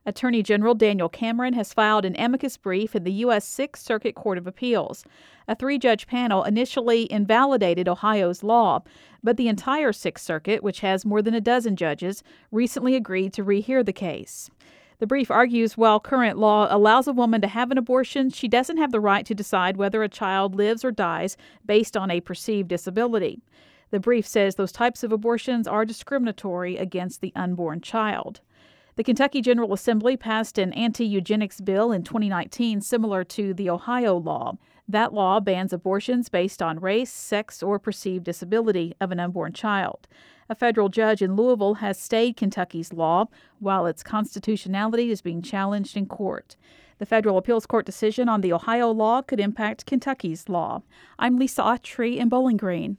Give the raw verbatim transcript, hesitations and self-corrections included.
Attorney General Daniel Cameron has filed an amicus brief in the U S Sixth Circuit Court of Appeals. A three-judge panel initially invalidated Ohio's law, but the entire Sixth Circuit, which has more than a dozen judges, recently agreed to rehear the case. The brief argues while current law allows a woman to have an abortion, she doesn't have the right to decide whether a child lives or dies based on a perceived disability. The brief says those types of abortions are discriminatory against the unborn child. The Kentucky General Assembly passed an anti-eugenics bill in twenty nineteen similar to the Ohio law. That law bans abortions based on race, sex, or perceived disability of an unborn child. A federal judge in Louisville has stayed Kentucky's law while its constitutionality is being challenged in court. The federal appeals court decision on the Ohio law could impact Kentucky's law. I'm Lisa Autry in Bowling Green.